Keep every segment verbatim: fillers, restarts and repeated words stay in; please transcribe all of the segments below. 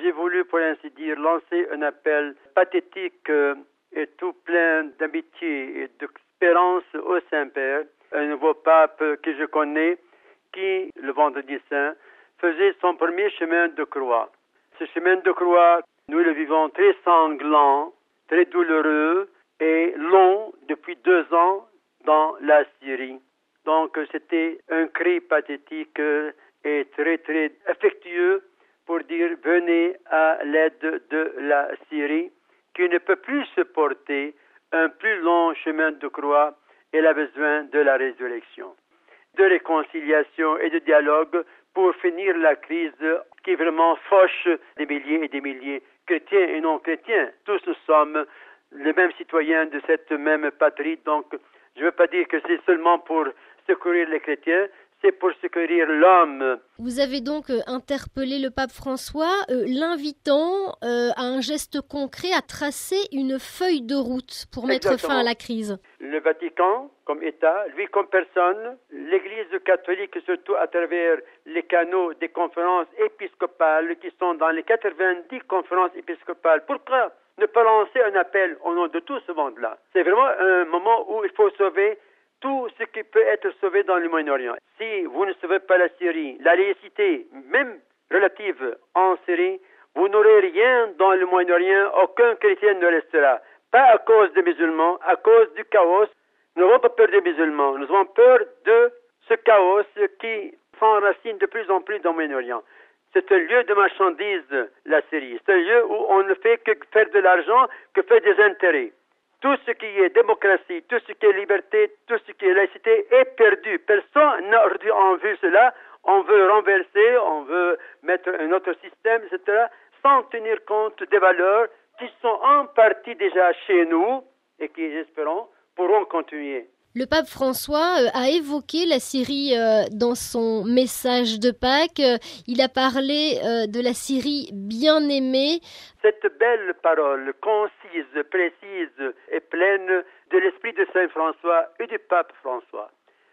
j'ai voulu, pour ainsi dire, lancer un appel pathétique euh, et tout plein d'amitié et d'espérance au Saint-Père, un nouveau pape que je connais, qui, le vendredi saint, faisait son premier chemin de croix. Ce chemin de croix, nous le vivons très sanglant, très douloureux et long depuis deux ans dans la Syrie. Donc c'était un cri pathétique et très très affectueux pour dire venez à l'aide de la Syrie qui ne peut plus supporter un plus long chemin de croix. Elle a besoin de la résurrection, de réconciliation et de dialogue pour finir la crise qui vraiment fauche des milliers et des milliers, chrétiens et non chrétiens. Tous nous sommes les mêmes citoyens de cette même patrie. Donc, je ne veux pas dire que c'est seulement pour secourir les chrétiens, c'est pour secourir l'homme. Vous avez donc euh, interpellé le pape François, euh, l'invitant euh, à un geste concret, à tracer une feuille de route pour mettre Exactement. fin à la crise. Le Vatican, comme État, lui comme personne, l'Église catholique, surtout à travers les canaux des conférences épiscopales qui sont dans les quatre-vingt-dix conférences épiscopales. Pourquoi ne pas lancer un appel au nom de tout ce monde-là? C'est vraiment un moment où il faut sauver tout ce qui peut être sauvé dans le Moyen-Orient. Si vous ne sauvez pas la Syrie, la laïcité, même relative en Syrie, vous n'aurez rien dans le Moyen-Orient, aucun chrétien ne restera. Pas à cause des musulmans, à cause du chaos. Nous n'avons pas peur des musulmans, nous avons peur de ce chaos qui s'enracine de plus en plus dans le Moyen-Orient. C'est un lieu de marchandises, la Syrie. C'est un lieu où on ne fait que faire de l'argent, que faire des intérêts. Tout ce qui est démocratie, tout ce qui est liberté, tout ce qui est laïcité est perdu. Personne n'a aujourd'hui en vue cela. On veut renverser, on veut mettre un autre système, et cetera, sans tenir compte des valeurs qui sont en partie déjà chez nous et qui, j'espérons, pourront continuer. Le pape François euh, a évoqué la Syrie euh, dans son message de Pâques. Euh, il a parlé euh, de la Syrie bien-aimée. Cette belle parole, concise, précise et pleine de l'esprit de Saint François et du pape François.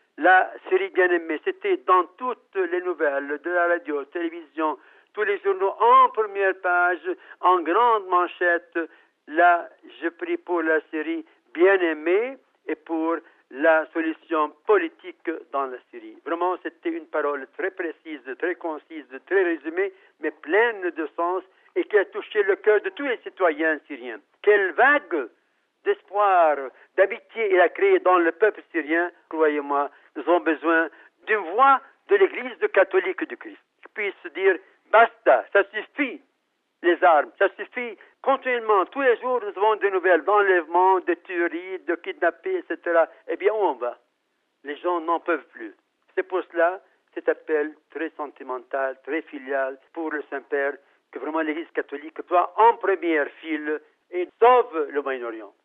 La Syrie bien-aimée, c'était dans toutes les nouvelles de la radio, télévision, tous les journaux en première page, en grande manchette. Là, je prie pour la Syrie bien-aimée et pour la solution politique dans la Syrie. Vraiment, c'était une parole très précise, très concise, très résumée, mais pleine de sens et qui a touché le cœur de tous les citoyens syriens. Quelle vague d'espoir, d'amitié il a créé dans le peuple syrien. Croyez-moi, nous avons besoin d'une voix de l'Église catholique du Christ qui puisse dire basta, ça suffit les armes, ça suffit. Continuellement, tous les jours, nous avons des nouvelles d'enlèvement, de tueries, de kidnappings, et cetera. Eh bien, où on va? Les gens n'en peuvent plus. C'est pour cela cet appel très sentimental, très filial pour le Saint-Père, que vraiment l'Église catholique soit en première file et sauve le Moyen-Orient.